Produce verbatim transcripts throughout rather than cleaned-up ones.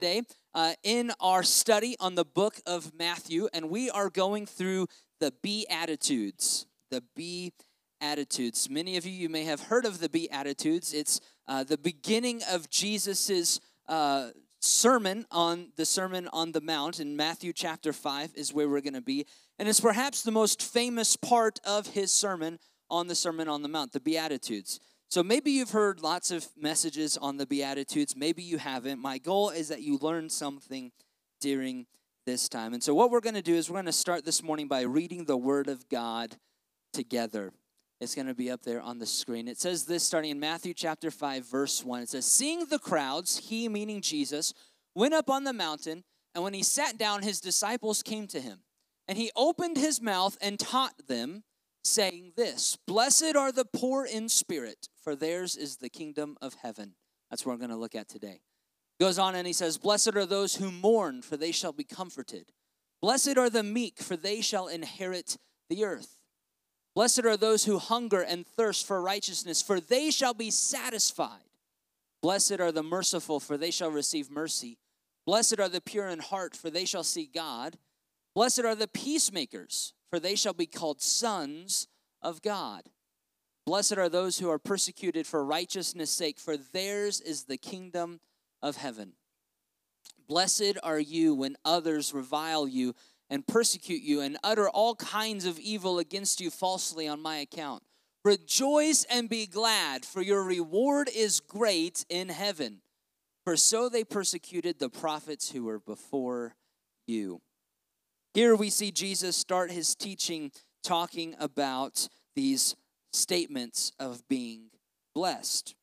today uh, in our study on the book of Matthew, and we are going through the Beatitudes. The Beatitudes. Many of you, you may have heard of the Beatitudes. It's uh, the beginning of Jesus's uh, sermon on the Sermon on the Mount. In Matthew chapter five is where we're going to be, and it's perhaps the most famous part of his sermon on the Sermon on the Mount, the Beatitudes. So maybe you've heard lots of messages on the Beatitudes. Maybe you haven't. My goal is that you learn something during this time. And so what we're going to do is we're going to start this morning by reading the Word of God together. It's going to be up there on the screen. It says this starting in Matthew chapter five, verse one. It says, "Seeing the crowds, he, meaning Jesus, went up on the mountain, and when he sat down, his disciples came to him. And he opened his mouth and taught them, saying this, 'Blessed are the poor in spirit, for theirs is the kingdom of heaven.'" That's what we're going to look at today. Goes on and he says, "Blessed are those who mourn, for they shall be comforted. Blessed are the meek, for they shall inherit the earth. Blessed are those who hunger and thirst for righteousness, for they shall be satisfied. Blessed are the merciful, for they shall receive mercy. Blessed are the pure in heart, for they shall see God. Blessed are the peacemakers, for they shall be called sons of God. Blessed are those who are persecuted for righteousness' sake, for theirs is the kingdom of heaven. Blessed are you when others revile you and persecute you and utter all kinds of evil against you falsely on my account. Rejoice and be glad, for your reward is great in heaven. For so they persecuted the prophets who were before you." Here we see Jesus start his teaching talking about these statements of being blessed.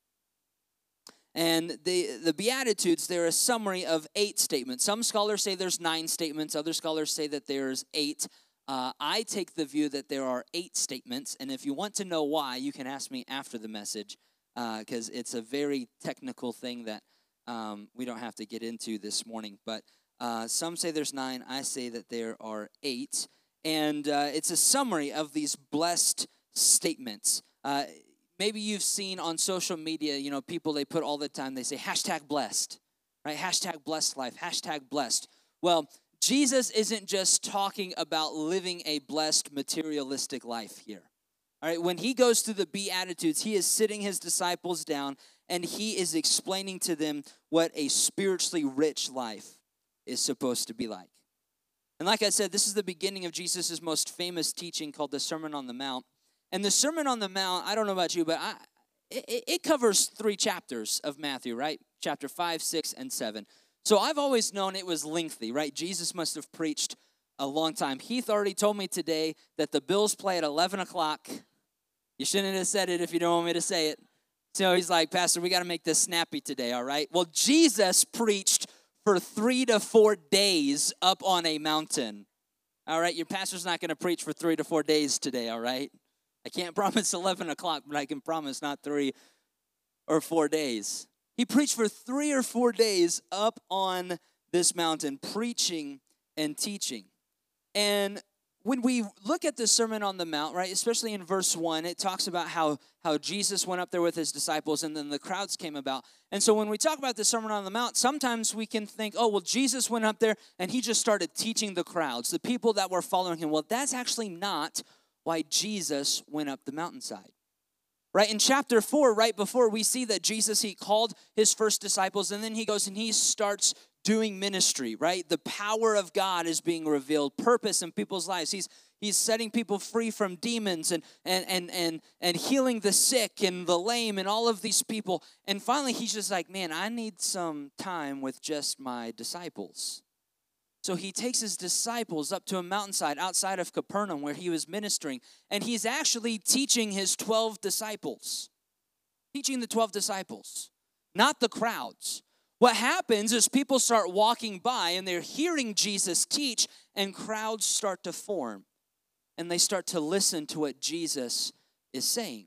And the, the Beatitudes, they're a summary of eight statements. Some scholars say there's nine statements. Other scholars say that there's eight. Uh, I take the view that there are eight statements. And if you want to know why, you can ask me after the message, because uh, it's a very technical thing that um, we don't have to get into this morning. But uh, some say there's nine. I say that there are eight. And uh, it's a summary of these blessed statements. Uh, maybe you've seen on social media, you know, people, they put all the time, they say hashtag blessed, right? Hashtag blessed life, hashtag blessed. Well, Jesus isn't just talking about living a blessed materialistic life here. All right, when he goes through the Beatitudes, he is sitting his disciples down and he is explaining to them what a spiritually rich life is supposed to be like. And like I said, this is the beginning of Jesus' most famous teaching called the Sermon on the Mount. And the Sermon on the Mount, I don't know about you, but I, it, it covers three chapters of Matthew, right? Chapter five, six, and seven. So I've always known it was lengthy, right? Jesus must have preached a long time. Heath already told me today that the Bills play at eleven o'clock. You shouldn't have said it if you don't want me to say it. So he's like, "Pastor, we got to make this snappy today, all right?" Well, Jesus preached for three to four days up on a mountain. All right, your pastor's not going to preach for three to four days today, all right? I can't promise eleven o'clock, but I can promise not three or four days. He preached for three or four days up on this mountain, preaching and teaching. And when we look at the Sermon on the Mount, right, especially in verse one, it talks about how, how Jesus went up there with his disciples and then the crowds came about. And so when we talk about the Sermon on the Mount, sometimes we can think, oh, well, Jesus went up there and he just started teaching the crowds, the people that were following him. Well, that's actually not why Jesus went up the mountainside. Right, in chapter four, right before, we see that Jesus, he called his first disciples, and then he goes and he starts doing ministry, right? The power of God is being revealed, purpose in people's lives. He's he's setting people free from demons and and and and and healing the sick and the lame and all of these people. And finally, he's just like, man, I need some time with just my disciples. So he takes his disciples up to a mountainside outside of Capernaum where he was ministering, and he's actually teaching his twelve disciples, teaching the twelve disciples, not the crowds. What happens is people start walking by and they're hearing Jesus teach, and crowds start to form, and they start to listen to what Jesus is saying.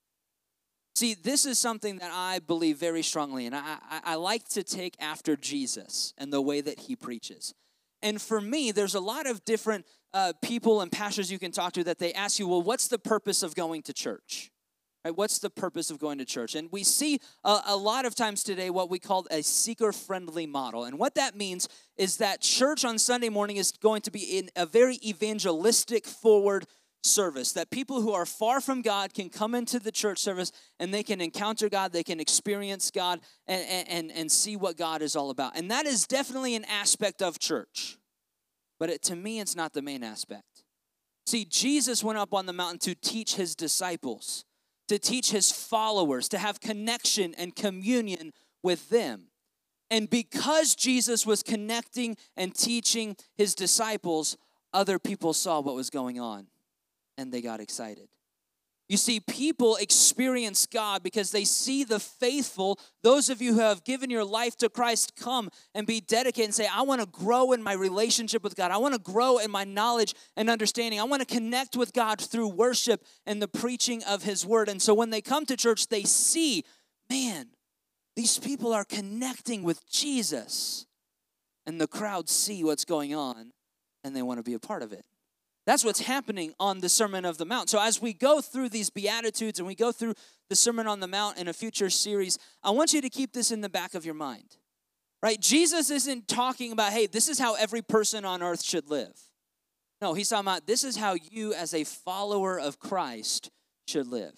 See, this is something that I believe very strongly in. I, I, I like to take after Jesus and the way that he preaches. And for me, there's a lot of different uh, people and pastors you can talk to that they ask you, well, what's the purpose of going to church? Right? What's the purpose of going to church? And we see a, a lot of times today what we call a seeker-friendly model. And what that means is that church on Sunday morning is going to be in a very evangelistic forward service, that people who are far from God can come into the church service and they can encounter God, they can experience God, and, and, and see what God is all about. And that is definitely an aspect of church. But it, to me, it's not the main aspect. See, Jesus went up on the mountain to teach his disciples, to teach his followers, to have connection and communion with them. And because Jesus was connecting and teaching his disciples, other people saw what was going on, and they got excited. You see, people experience God because they see the faithful, those of you who have given your life to Christ, come and be dedicated and say, I want to grow in my relationship with God. I want to grow in my knowledge and understanding. I want to connect with God through worship and the preaching of his word. And so when they come to church, they see, man, these people are connecting with Jesus. And the crowd see what's going on, and they want to be a part of it. That's what's happening on the Sermon of the Mount. So as we go through these Beatitudes and we go through the Sermon on the Mount in a future series, I want you to keep this in the back of your mind, right? Jesus isn't talking about, hey, this is how every person on earth should live. No, he's talking about this is how you as a follower of Christ should live.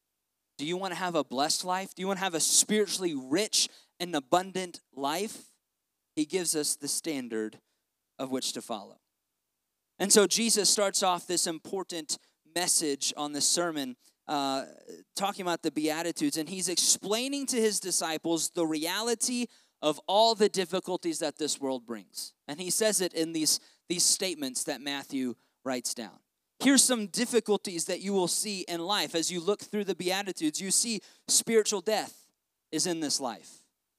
Do you want to have a blessed life? Do you want to have a spiritually rich and abundant life? He gives us the standard of which to follow. And so Jesus starts off this important message on the sermon uh, talking about the Beatitudes, and he's explaining to his disciples the reality of all the difficulties that this world brings. And he says it in these, these statements that Matthew writes down. Here's some difficulties that you will see in life. As you look through the Beatitudes, you see spiritual death is in this life.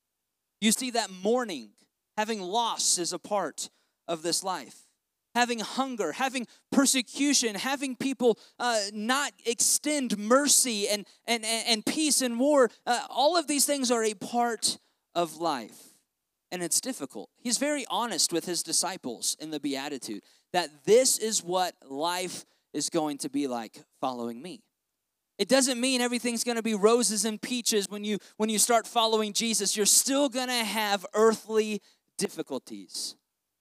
You see that mourning, having loss is a part of this life. Having hunger, having persecution, having people uh, not extend mercy and, and, and peace and war. Uh, all of these things are a part of life, and it's difficult. He's very honest with his disciples in the Beatitude that this is what life is going to be like following me. It doesn't mean everything's going to be roses and peaches when you, when you start following Jesus. You're still going to have earthly difficulties,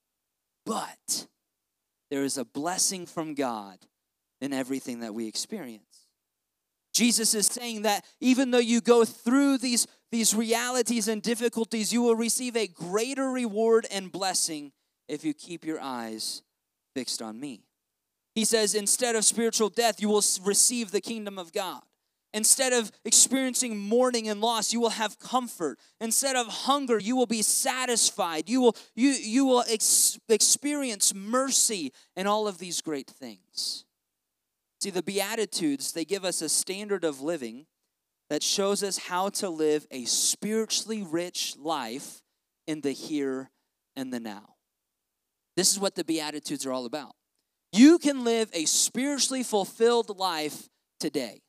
but there is a blessing from God in everything that we experience. Jesus is saying that even though you go through these, these realities and difficulties, you will receive a greater reward and blessing if you keep your eyes fixed on me. He says, instead of spiritual death, you will receive the kingdom of God. Instead of experiencing mourning and loss, you will have comfort. Instead of hunger, you will be satisfied. You will, you, you will ex- experience mercy and all of these great things. See, the Beatitudes, they give us a standard of living that shows us how to live a spiritually rich life in the here and the now. This is what the Beatitudes are all about. You can live a spiritually fulfilled life today.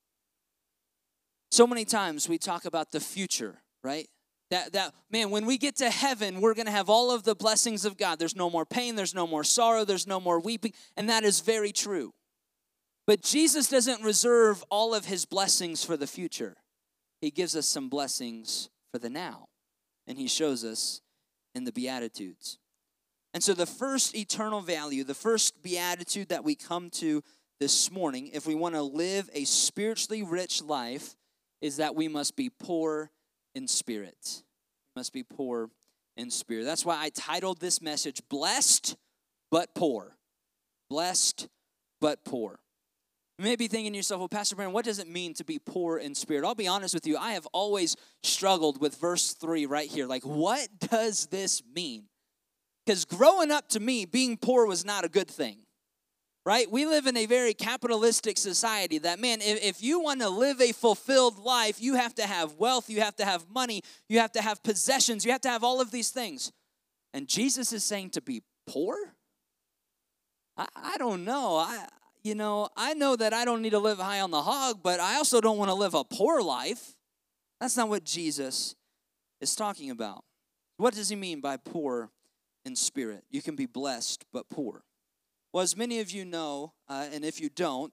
So many times we talk about the future, right? That, that man, when we get to heaven, we're going to have all of the blessings of God. There's no more pain, there's no more sorrow, there's no more weeping, and that is very true. But Jesus doesn't reserve all of his blessings for the future. He gives us some blessings for the now, and he shows us in the Beatitudes. And so the first eternal value, the first beatitude that we come to this morning, if we want to live a spiritually rich life, is that we must be poor in spirit. We must be poor in spirit. That's why I titled this message, Blessed but Poor. Blessed but Poor. You may be thinking to yourself, well, Pastor Brandon, what does it mean to be poor in spirit? I'll be honest with you, I have always struggled with verse three right here. Like, what does this mean? Because growing up to me, being poor was not a good thing. Right? We live in a very capitalistic society that, man, if, if you want to live a fulfilled life, you have to have wealth, you have to have money, you have to have possessions, you have to have all of these things. And Jesus is saying to be poor? I, I don't know. I, you know, I know that I don't need to live high on the hog, but I also don't want to live a poor life. That's not what Jesus is talking about. What does he mean by poor in spirit? You can be blessed but poor. Well, as many of you know, uh, and if you don't,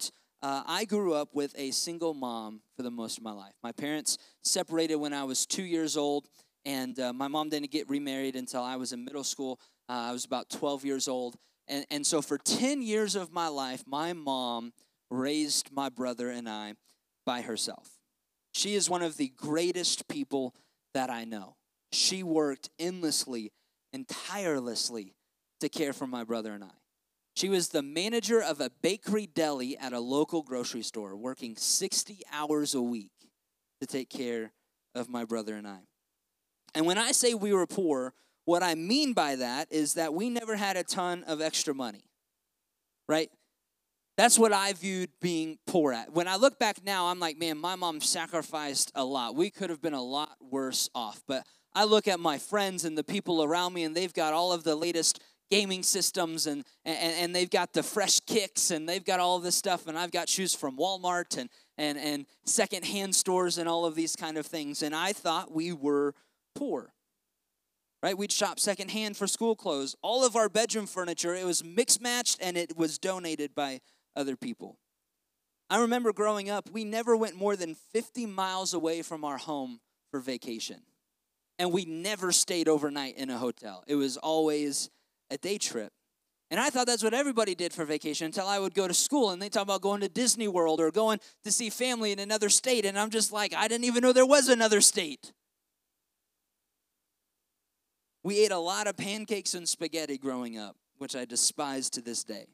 uh, I grew up with a single mom for the most of my life. My parents separated when I was two years old, and uh, my mom didn't get remarried until I was in middle school. Uh, I was about twelve years old. And, and so for ten years of my life, my mom raised my brother and I by herself. She is one of the greatest people that I know. She worked endlessly and tirelessly to care for my brother and I. She was the manager of a bakery deli at a local grocery store, working sixty hours a week to take care of my brother and I. And when I say we were poor, what I mean by that is that we never had a ton of extra money, right? That's what I viewed being poor at. When I look back now, I'm like, man, my mom sacrificed a lot. We could have been a lot worse off. But I look at my friends and the people around me, and they've got all of the latest gaming systems, and, and, and they've got the fresh kicks, and they've got all of this stuff, and I've got shoes from Walmart and, and, and secondhand stores and all of these kind of things. And I thought we were poor. Right? We'd shop secondhand for school clothes. All of our bedroom furniture, it was mixed-matched, and it was donated by other people. I remember growing up, we never went more than fifty miles away from our home for vacation. And we never stayed overnight in a hotel. It was always a day trip. And I thought that's what everybody did for vacation until I would go to school, and they talk about going to Disney World or going to see family in another state. And I'm just like, I didn't even know there was another state. We ate a lot of pancakes and spaghetti growing up, which I despise to this day.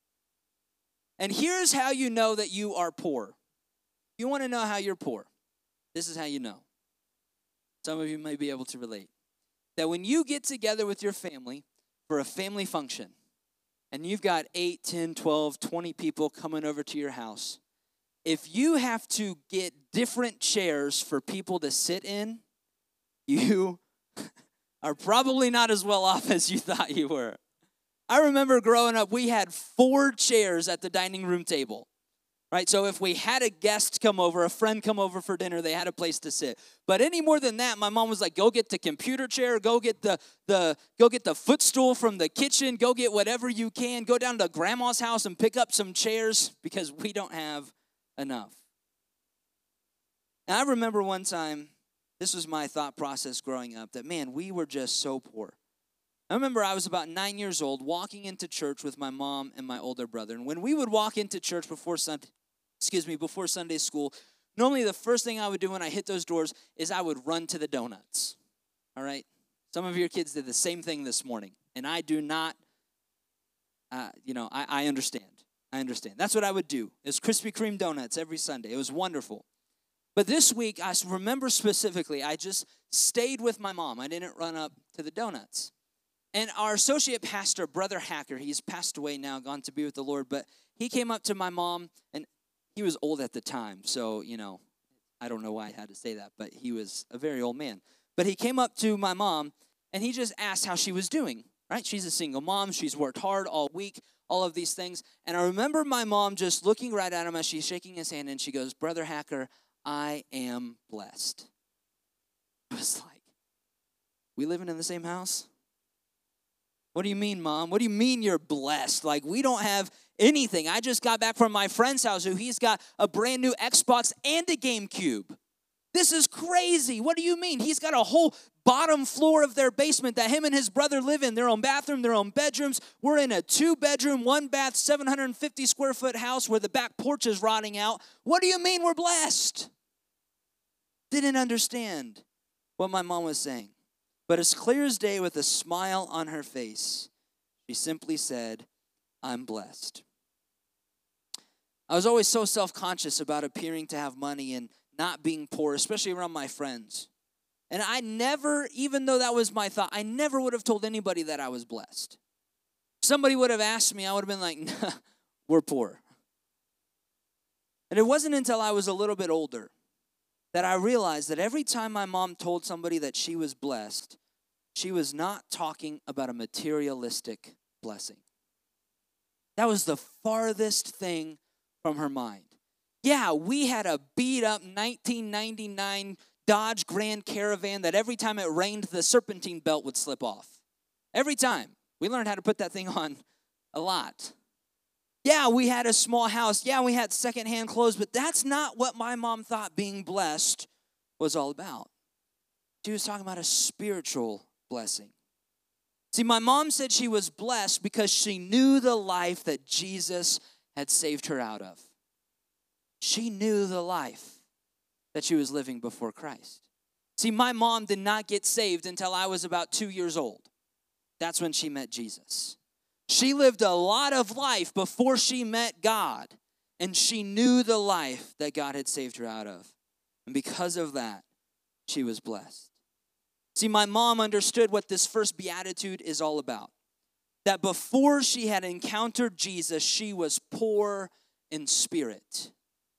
And here's how you know that you are poor. You want to know how you're poor. This is how you know. Some of you may be able to relate. That when you get together with your family for a family function, and you've got eight, ten, twelve, twenty people coming over to your house, if you have to get different chairs for people to sit in, you are probably not as well off as you thought you were. I remember growing up, we had four chairs at the dining room table, right? So if we had a guest come over, a friend come over for dinner, they had a place to sit. But any more than that, my mom was like, go get the computer chair, go get the, the, go get the footstool from the kitchen, go get whatever you can, go down to grandma's house and pick up some chairs because we don't have enough. And I remember one time, this was my thought process growing up, that, man, we were just so poor. I remember I was about nine years old walking into church with my mom and my older brother. And when we would walk into church before Sunday, excuse me, before Sunday school, normally the first thing I would do when I hit those doors is I would run to the donuts. All right? Some of your kids did the same thing this morning. And I do not, uh, you know, I, I understand. I understand. That's what I would do. It was Krispy Kreme donuts every Sunday. It was wonderful. But this week, I remember specifically, I just stayed with my mom. I didn't run up to the donuts. And our associate pastor, Brother Hacker, he's passed away now, gone to be with the Lord, but he came up to my mom, and he was old at the time, so, you know, I don't know why I had to say that, but he was a very old man. But he came up to my mom, and he just asked how she was doing, right? She's a single mom. She's worked hard all week, all of these things. And I remember my mom just looking right at him as she's shaking his hand, and she goes, Brother Hacker, I am blessed. I was like, we living in the same house? What do you mean, Mom? What do you mean you're blessed? Like, we don't have anything. I just got back from my friend's house who he's got a brand new Xbox and a GameCube. This is crazy. What do you mean? He's got a whole bottom floor of their basement that him and his brother live in, their own bathroom, their own bedrooms. We're in a two-bedroom, one-bath, seven hundred fifty square foot house where the back porch is rotting out. What do you mean we're blessed? Didn't understand what my mom was saying. But as clear as day, with a smile on her face, she simply said, I'm blessed. I was always so self-conscious about appearing to have money and not being poor, especially around my friends. And I never, even though that was my thought, I never would have told anybody that I was blessed. If somebody would have asked me, I would have been like, nah, we're poor. And it wasn't until I was a little bit older that I realized that every time my mom told somebody that she was blessed, she was not talking about a materialistic blessing. That was the farthest thing from her mind. Yeah, we had a beat-up nineteen ninety-nine Dodge Grand Caravan that every time it rained, the serpentine belt would slip off. Every time. We learned how to put that thing on a lot. Yeah, we had a small house. Yeah, we had secondhand clothes, but that's not what my mom thought being blessed was all about. She was talking about a spiritual blessing. See, my mom said she was blessed because she knew the life that Jesus had saved her out of. She knew the life that she was living before Christ. See, my mom did not get saved until I was about two years old. That's when she met Jesus. She lived a lot of life before she met God, and she knew the life that God had saved her out of. And because of that, she was blessed. See, my mom understood what this first beatitude is all about. That before she had encountered Jesus, she was poor in spirit.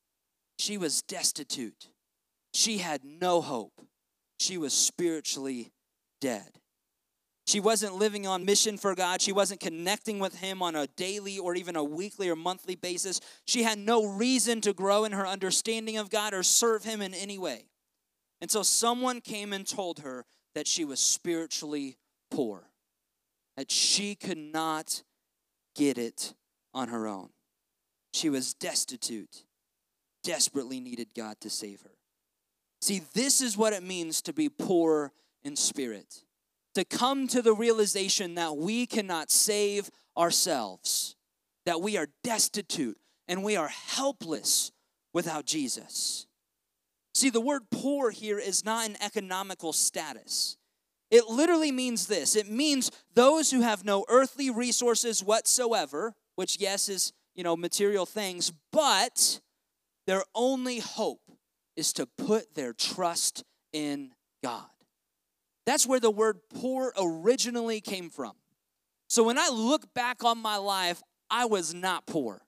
She was destitute. She had no hope. She was spiritually dead. She wasn't living on mission for God. She wasn't connecting with Him on a daily or even a weekly or monthly basis. She had no reason to grow in her understanding of God or serve Him in any way. And so someone came and told her that she was spiritually poor, that she could not get it on her own. She was destitute, desperately needed God to save her. See, this is what it means to be poor in spirit. To come to the realization that we cannot save ourselves, that we are destitute and we are helpless without Jesus. See, the word poor here is not an economical status. It literally means this. It means those who have no earthly resources whatsoever, which, yes, is, you know, material things, but their only hope is to put their trust in God. That's where the word poor originally came from. So when I look back on my life, I was not poor.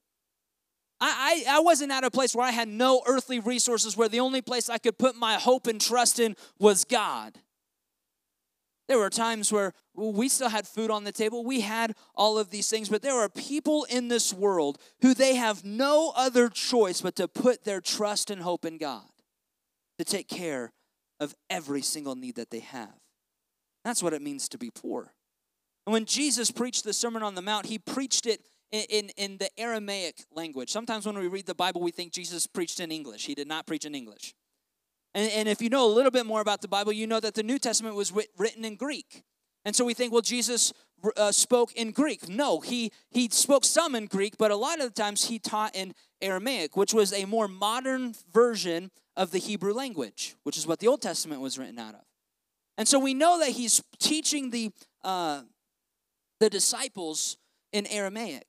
I, I, I wasn't at a place where I had no earthly resources, where the only place I could put my hope and trust in was God. There were times where we still had food on the table. We had all of these things, but there are people in this world who they have no other choice but to put their trust and hope in God, to take care of every single need that they have. That's what it means to be poor. And when Jesus preached the Sermon on the Mount, he preached it in, in, in the Aramaic language. Sometimes when we read the Bible, we think Jesus preached in English. He did not preach in English. And, and if you know a little bit more about the Bible, you know that the New Testament was writ, written in Greek. And so we think, well, Jesus uh, spoke in Greek. No, he, he spoke some in Greek, but a lot of the times he taught in Aramaic, which was a more modern version of the Hebrew language, which is what the Old Testament was written out of. And so we know that he's teaching the uh, the disciples in Aramaic.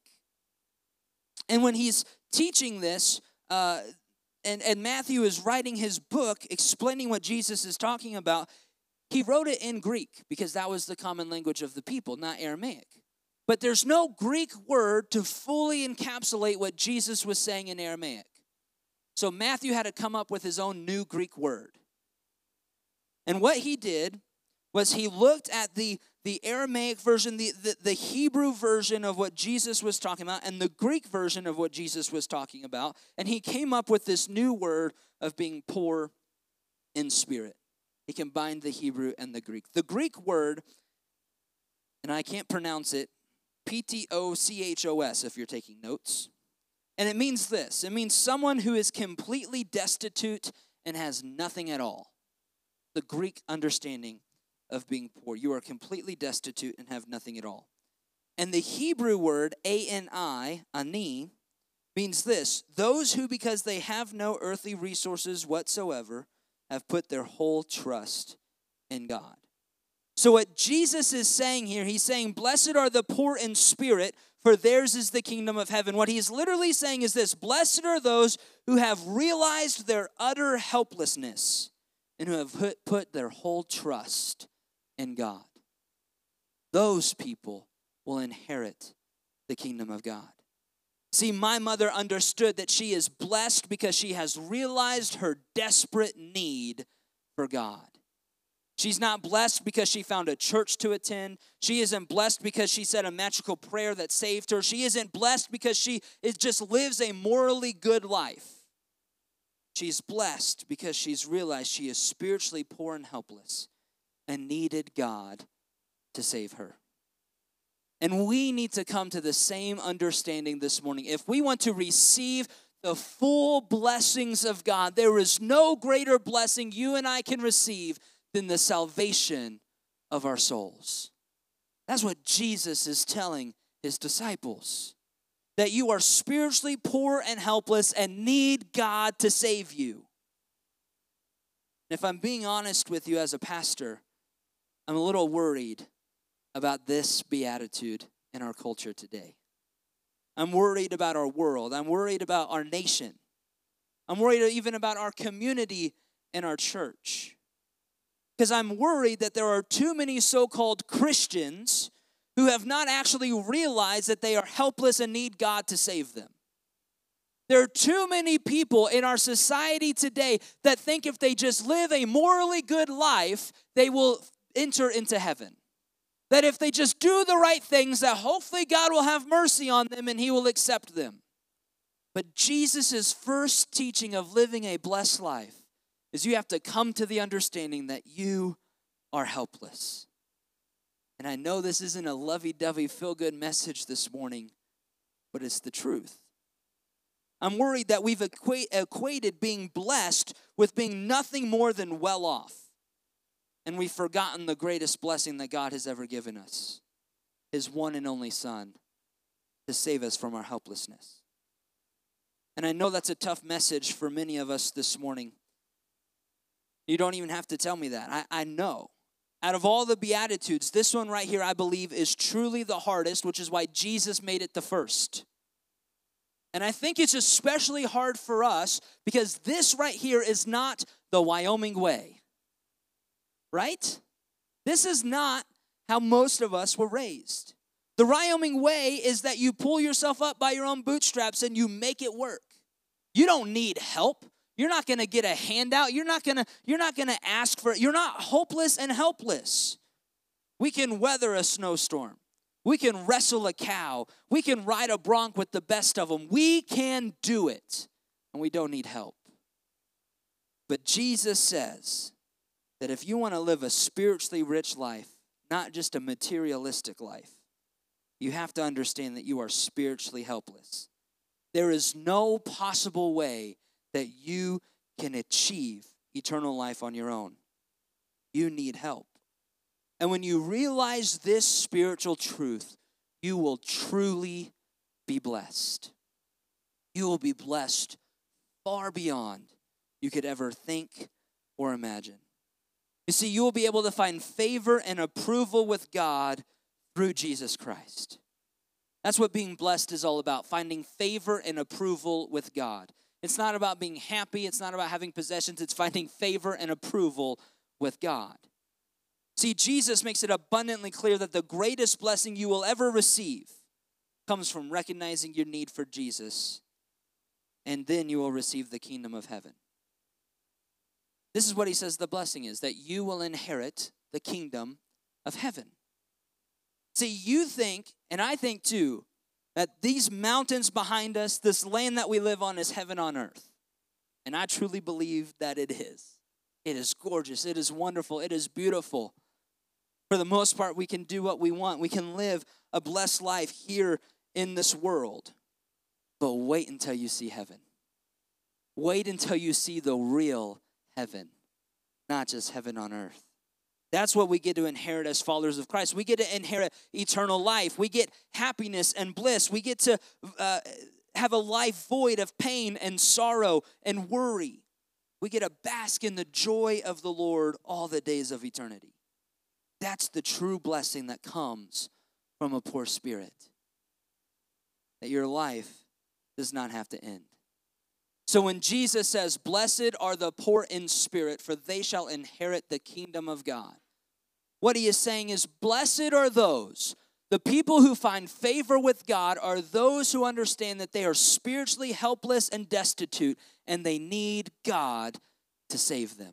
And when he's teaching this, uh, and, and Matthew is writing his book explaining what Jesus is talking about, he wrote it in Greek because that was the common language of the people, not Aramaic. But there's no Greek word to fully encapsulate what Jesus was saying in Aramaic. So Matthew had to come up with his own new Greek word. And what he did was he looked at the, the Aramaic version, the, the, the Hebrew version of what Jesus was talking about, and the Greek version of what Jesus was talking about, and he came up with this new word of being poor in spirit. He combined the Hebrew and the Greek. The Greek word, and I can't pronounce it, P T O C H O S if you're taking notes. And it means this. It means someone who is completely destitute and has nothing at all. The Greek understanding of being poor. You are completely destitute and have nothing at all. And the Hebrew word, A N I, ani, means this. Those who, because they have no earthly resources whatsoever, have put their whole trust in God. So what Jesus is saying here, he's saying, blessed are the poor in spirit, for theirs is the kingdom of heaven. What he's literally saying is this: blessed are those who have realized their utter helplessness and who have put, put their whole trust in God. Those people will inherit the kingdom of God. See, my mother understood that she is blessed because she has realized her desperate need for God. She's not blessed because she found a church to attend. She isn't blessed because she said a magical prayer that saved her. She isn't blessed because she is just lives a morally good life. She's blessed because she's realized she is spiritually poor and helpless and needed God to save her. And we need to come to the same understanding this morning. If we want to receive the full blessings of God, there is no greater blessing you and I can receive than the salvation of our souls. That's what Jesus is telling his disciples. That you are spiritually poor and helpless and need God to save you. And if I'm being honest with you as a pastor, I'm a little worried about this beatitude in our culture today. I'm worried about our world. I'm worried about our nation. I'm worried even about our community and our church. Because I'm worried that there are too many so-called Christians who have not actually realized that they are helpless and need God to save them. There are too many people in our society today that think if they just live a morally good life, they will enter into heaven. That if they just do the right things, that hopefully God will have mercy on them and he will accept them. But Jesus' first teaching of living a blessed life is you have to come to the understanding that you are helpless. And I know this isn't a lovey-dovey, feel-good message this morning, but it's the truth. I'm worried that we've equate, equated being blessed with being nothing more than well off. And we've forgotten the greatest blessing that God has ever given us, his one and only Son, to save us from our helplessness. And I know that's a tough message for many of us this morning. You don't even have to tell me that. I, I know. Out of all the Beatitudes, this one right here, I believe, is truly the hardest, which is why Jesus made it the first. And I think it's especially hard for us because this right here is not the Wyoming way. Right? This is not how most of us were raised. The Wyoming way is that you pull yourself up by your own bootstraps and you make it work. You don't need help. You're not going to get a handout. You're not going to you're not going to ask for it. You're not hopeless and helpless. We can weather a snowstorm. We can wrestle a cow. We can ride a bronc with the best of them. We can do it, and we don't need help. But Jesus says that if you want to live a spiritually rich life, not just a materialistic life, you have to understand that you are spiritually helpless. There is no possible way that you can achieve eternal life on your own. You need help. And when you realize this spiritual truth, you will truly be blessed. You will be blessed far beyond you could ever think or imagine. You see, you will be able to find favor and approval with God through Jesus Christ. That's what being blessed is all about, finding favor and approval with God. It's not about being happy. It's not about having possessions. It's finding favor and approval with God. See, Jesus makes it abundantly clear that the greatest blessing you will ever receive comes from recognizing your need for Jesus, and then you will receive the kingdom of heaven. This is what he says the blessing is, that you will inherit the kingdom of heaven. See, you think, and I think too, that these mountains behind us, this land that we live on is heaven on earth. And I truly believe that it is. It is gorgeous. It is wonderful. It is beautiful. For the most part, we can do what we want. We can live a blessed life here in this world. But wait until you see heaven. Wait until you see the real heaven, not just heaven on earth. That's what we get to inherit as followers of Christ. We get to inherit eternal life. We get happiness and bliss. We get to uh, have a life void of pain and sorrow and worry. We get to bask in the joy of the Lord all the days of eternity. That's the true blessing that comes from a poor spirit. That your life does not have to end. So when Jesus says, "Blessed are the poor in spirit, for they shall inherit the kingdom of God," what he is saying is, blessed are those, the people who find favor with God are those who understand that they are spiritually helpless and destitute, and they need God to save them.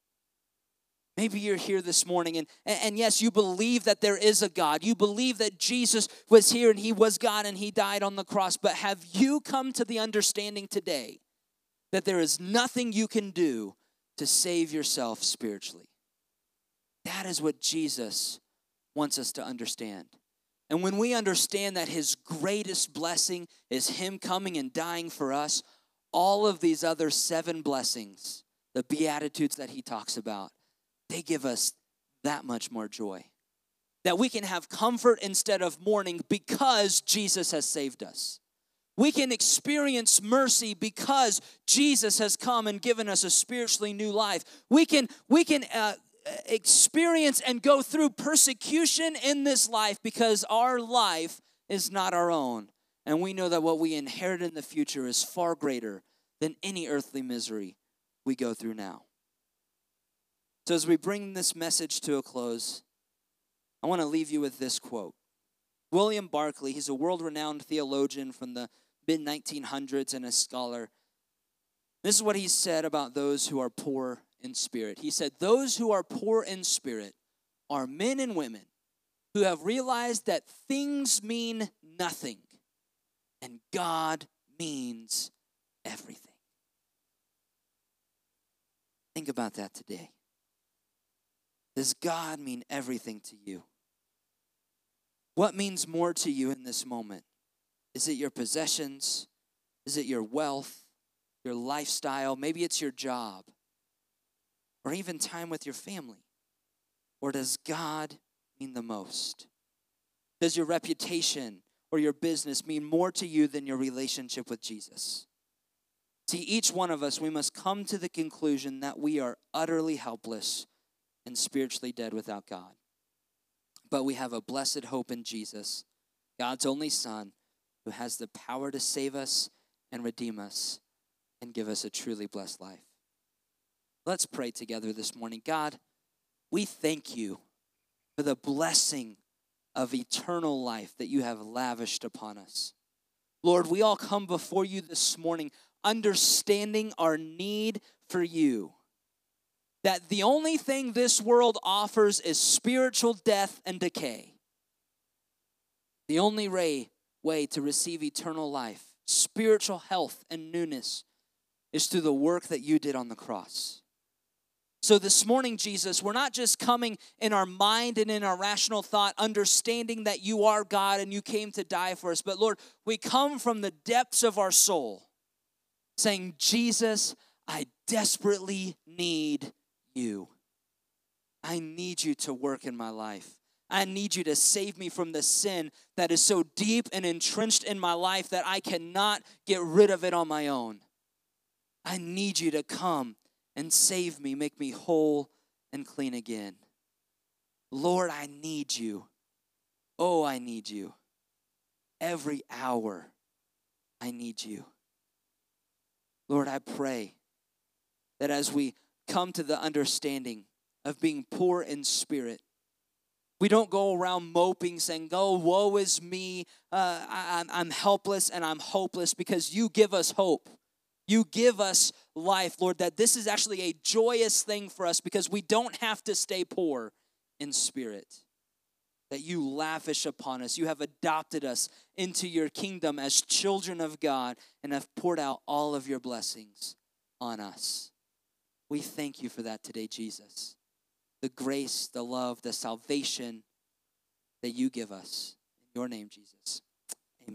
Maybe you're here this morning, and, and yes, you believe that there is a God. You believe that Jesus was here, and he was God, and he died on the cross. But have you come to the understanding today that there is nothing you can do to save yourself spiritually? That is what Jesus wants us to understand. And when we understand that his greatest blessing is him coming and dying for us, all of these other seven blessings, the Beatitudes that he talks about, they give us that much more joy. That we can have comfort instead of mourning because Jesus has saved us. We can experience mercy because Jesus has come and given us a spiritually new life. We can, we can uh, experience and go through persecution in this life because our life is not our own. And we know that what we inherit in the future is far greater than any earthly misery we go through now. So as we bring this message to a close, I want to leave you with this quote. William Barclay, he's a world-renowned theologian from the mid nineteen hundreds and a scholar. This is what he said about those who are poor in spirit. He said, those who are poor in spirit are men and women who have realized that things mean nothing and God means everything. Think about that today. Does God mean everything to you? What means more to you in this moment? Is it your possessions? Is it your wealth, your lifestyle? Maybe it's your job, or even time with your family. Or does God mean the most? Does your reputation or your business mean more to you than your relationship with Jesus? See, each one of us, we must come to the conclusion that we are utterly helpless and spiritually dead without God. But we have a blessed hope in Jesus, God's only Son, who has the power to save us and redeem us and give us a truly blessed life. Let's pray together this morning. God, we thank you for the blessing of eternal life that you have lavished upon us. Lord, we all come before you this morning understanding our need for you. That the only thing this world offers is spiritual death and decay. The only way, way to receive eternal life, spiritual health and newness, is through the work that you did on the cross. So this morning, Jesus, we're not just coming in our mind and in our rational thought, understanding that you are God and you came to die for us. But Lord, we come from the depths of our soul saying, Jesus, I desperately need you. I need you to work in my life. I need you to save me from the sin that is so deep and entrenched in my life that I cannot get rid of it on my own. I need you to come and save me, make me whole and clean again. Lord, I need you. Oh, I need you. Every hour, I need you. Lord, I pray that as we come to the understanding of being poor in spirit, we don't go around moping saying, oh, woe is me, uh, I, I'm helpless and I'm hopeless, because you give us hope. You give us life, Lord, that this is actually a joyous thing for us because we don't have to stay poor in spirit. That you lavish upon us. You have adopted us into your kingdom as children of God and have poured out all of your blessings on us. We thank you for that today, Jesus. The grace, the love, the salvation that you give us. In your name, Jesus.